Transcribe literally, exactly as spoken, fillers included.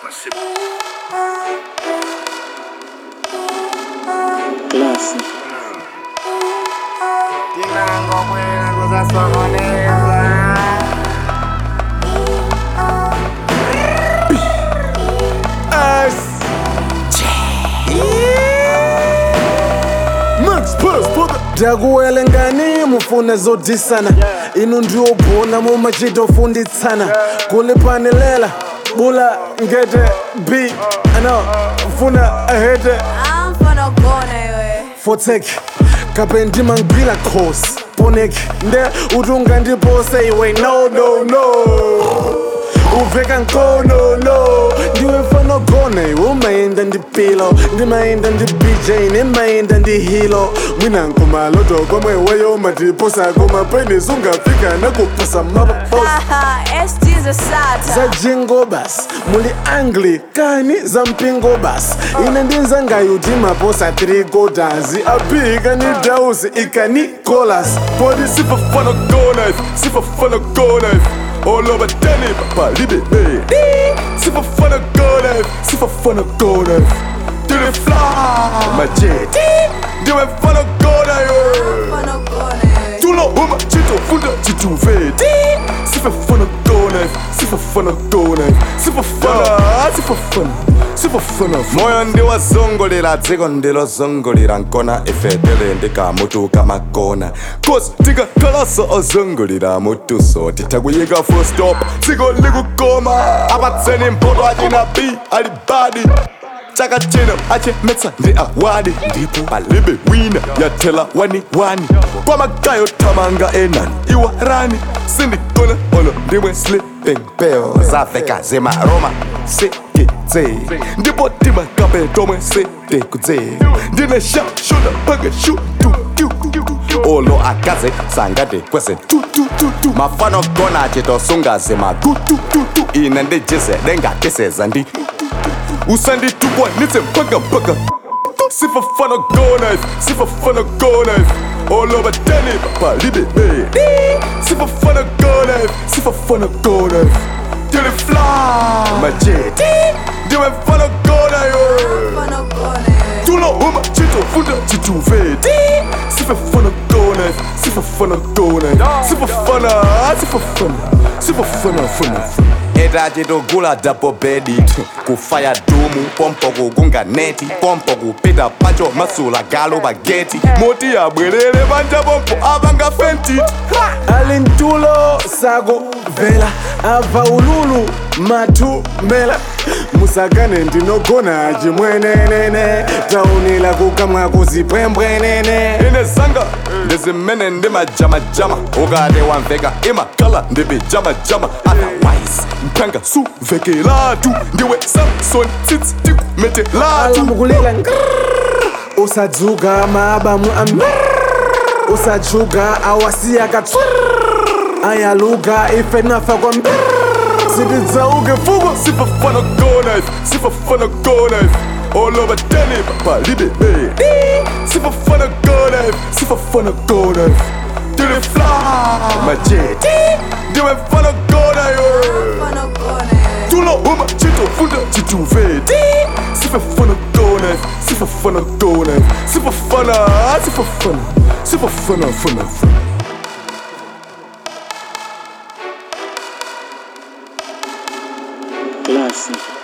Classe. Tinango buena cosa soconesa. Dakuwele ngani mufuna zodisana inu ndiobona mumachita ofunditsana kulipanilela bula ngete b ano funa ahete I'm finna go anyway. fotek kapendi mangwila khosi ponek nde utunga ndipose iwe no no no uveka nkono no ndiwe mfano gona iwe umayenda ndipilo ndimayenda ndi-B J nimayenda ndi-hilo mwina nkumaloto komwe weyo matiposa kumapenis ungafika nakupasa mapapos Haha, S G's a sata. za jingo bas muli anglikani za mpingo bas ine ndinzangayuti maposa trigodazi apika ni dausi ikani colas Body sifafana go knife, sifafana go knife. All over Danny, papa, libe, babe. Sifafana go knife, sifafana go knife. Do the fly, my jet. Do it fana go knife. I'm finna go anyway. Tu lo uma chito funda chitu fade. Sifafana go knife, sifafana go knife. Sifafana, sifafana. Sifafana moyo ndiwa zongolera dziko ndilo zongolera nkona ifetele ndika mutu kama kona cause tika kalaso ozongolera mutu so titakuyika full stop dziko likukoma apatseni mpoto achina b alibadi chaka chino achimetsa ndi awadi ndipo palibe wina yathela wani wani kwa magayo tamanga enani iwa rani sindikona olo ndimwe sleeping pills afeka zema roma sekete ndipo timakape tomwe setekudze ndine sha shoda panga shu tu tu olo akaze sangate kwese tu tu tu tu mafano kona achitosunga zema tu tu tu tu ine ndijise dengateseza ndi usanditupwa nitse mpaka mpaka sifafana go knife sifafana go knife all over Danny papa libe babe sifafana go knife sifafana go knife till it fly my jet do it fana go knife I'm finna go anyway. tu lo uma chito funda chitu fade sifafana go knife sifafana go knife sifafana sifafana sifafana fana Eta chitogula double bedi kufaya dumu pompo kugunga neti pompo kupita pacho masula galo bageti moti abwerere banja pompo abanga fenti alintulo sago vela ava ululu matu mela musakane ndinogona chimwenenene taunila kukamwa kuzipwembwenene ine zanga ndizimene ndimajamajama ukade wamveka imakala ndibijamajama otherwise mpanga suvekelatu ndiwe samson tsitsi tikumetelatu alamukulela usadzuka maabamu am usajuga awasiyaka ayaluga ife nafa kwa sitidzauke fuko sifafana go knife sifafana go knife all over Danny papa libe babe sifafana go knife sifafana go knife till it fly my jet do it fana go knife I'm finna go anyway. tu lo uma chito funda chitu fade sifafana go knife sifafana go knife sifafana sifafana sifafana fana fana Classe.